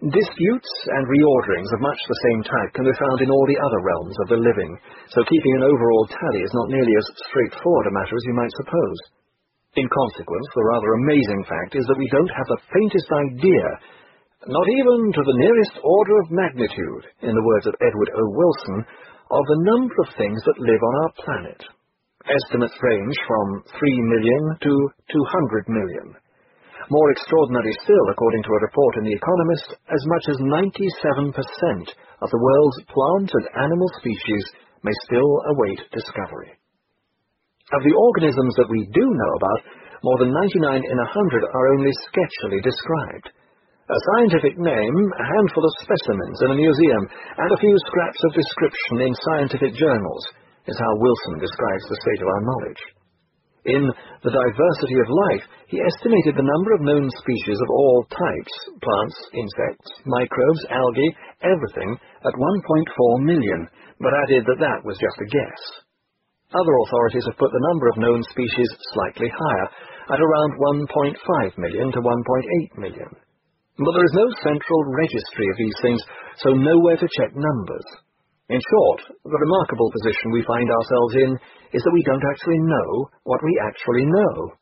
Disputes and reorderings of much the same type can be found in all the other realms of the living, so keeping an overall tally is not nearly as straightforward a matter as you might suppose. In consequence, the rather amazing fact is that we don't have the faintest idea, not even to the nearest order of magnitude, in the words of Edward O. Wilson, of the number of things that live on our planet. Estimates range from 3 million to 200 million. More extraordinary still, according to a report in The Economist, as much as 97% of the world's plant and animal species may still await discovery. Of the organisms that we do know about, more than 99 in 100 are only sketchily described. A scientific name, a handful of specimens in a museum, and a few scraps of description in scientific journals is how Wilson describes the state of our knowledge. In The Diversity of Life, he estimated the number of known species of all types, plants, insects, microbes, algae, everything, at 1.4 million, but added that that was just a guess. Other authorities have put the number of known species slightly higher, at around 1.5 million to 1.8 million. But there is no central registry of these things, so nowhere to check numbers. In short, the remarkable position we find ourselves in is that we don't actually know what we actually know.